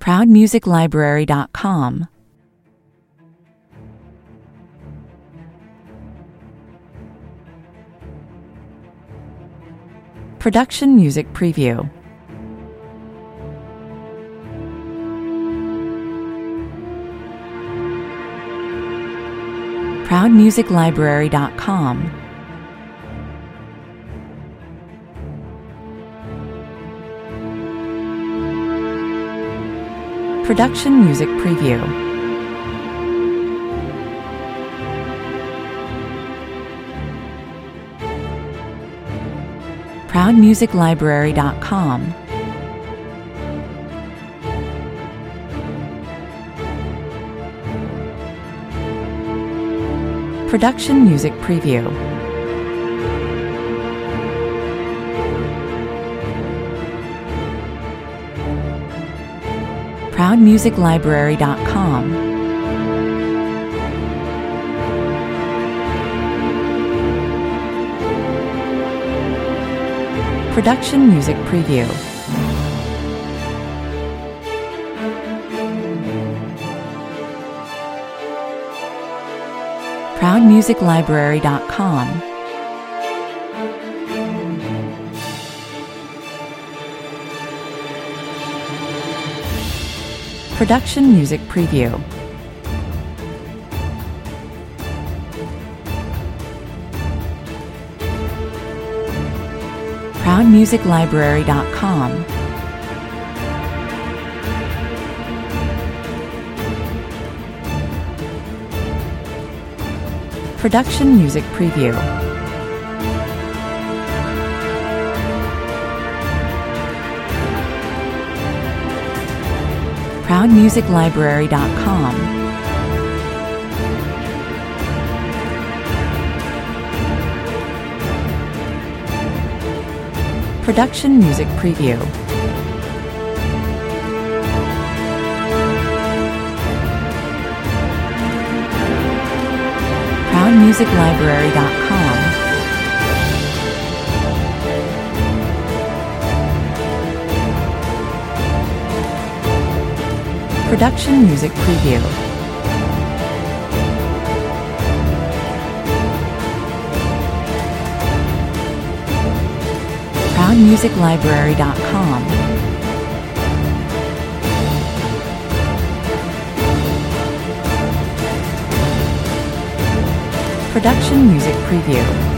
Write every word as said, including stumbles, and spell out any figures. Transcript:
proud music library dot com, Production Music Preview. proud music library dot com, Production Music Preview. proud music library dot com, Production Music Preview. proud music library dot com, Production Music Preview. proud music library dot com, Production Music Preview. proud music library dot com, Production Music Preview. proud music library dot com, Production Music Preview. proud music library dot com, Production Music Preview. proud music library dot com, Production Music Preview.